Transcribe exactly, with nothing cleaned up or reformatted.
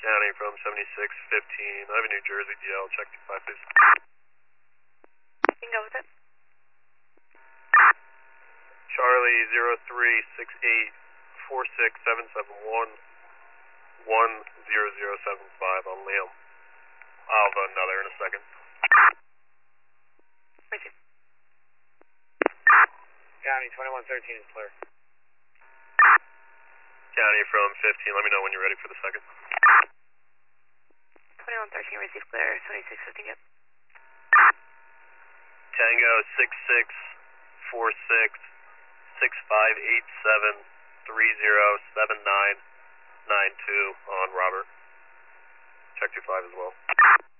County from seventy-six fifteen, Ivan, New Jersey, D L, check two five, please. You can go with it. Charlie zero three six eight four six seven seven one one zero zero seven five on Liam. I'll have another in a second. Thank you. County twenty-one thirteen is clear. County from fifteen, let me know when you're ready for the second. twenty-one thirteen, receive clear, twenty-six fifteen, yep. Tango six six four six six five eight seven three zero seven nine nine two on Robert. Check two five as well.